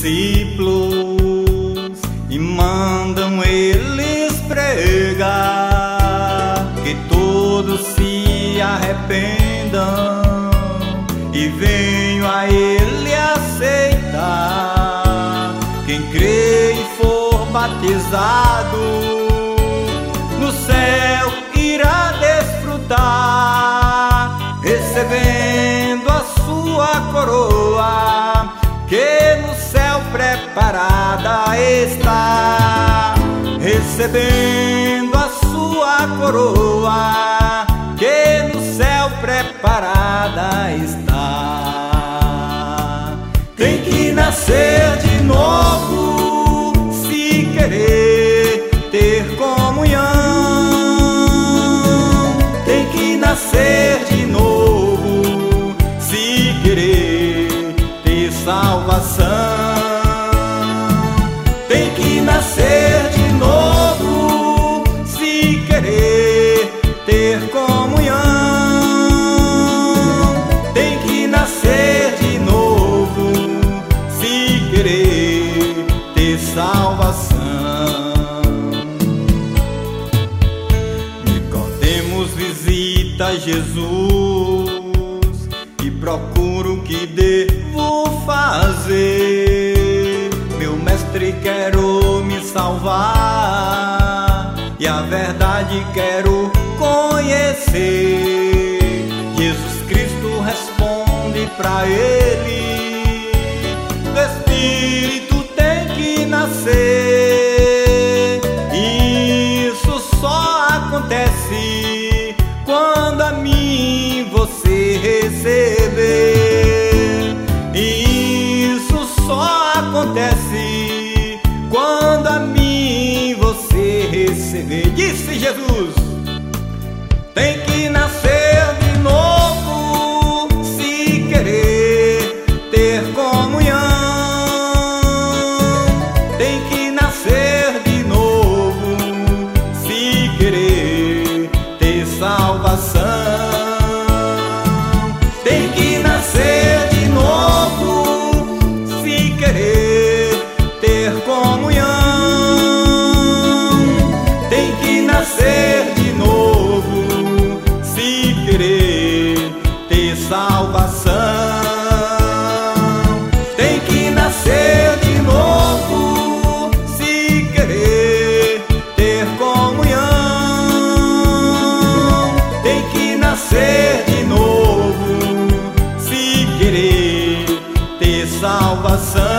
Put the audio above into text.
discípulos e mandam eles pregar que todos se arrependam e venham a ele aceitar. Quem crê e for batizado no céu irá desfrutar, recebendo a sua coroa que no céu preparada está. Recebendo a sua coroa que no céu preparada está. Tem que nascer de novo se querer ter comunhão. Tem que nascer de novo se querer ter salvação. Tem que nascer de novo se querer ter comunhão. Tem que nascer de novo se querer ter salvação. Nicodemos visita Jesus e procura o que devo fazer. Meu mestre, quero me salvar e a verdade quero conhecer. Jesus Cristo responde pra ele: do Espírito tem que nascer. Isso só acontece quando a mim você receber. Isso só acontece quando a mim você receber. Disse Jesus: tem que nascer de novo se querer ter comunhão. Tem que nascer de novo se querer ter salvação. Tem que nascer de novo se querer ter comunhão. Tem que nascer de novo se querer ter salvação. Tem que nascer de novo se querer ter comunhão. Tem que nascer de novo se querer ter salvação.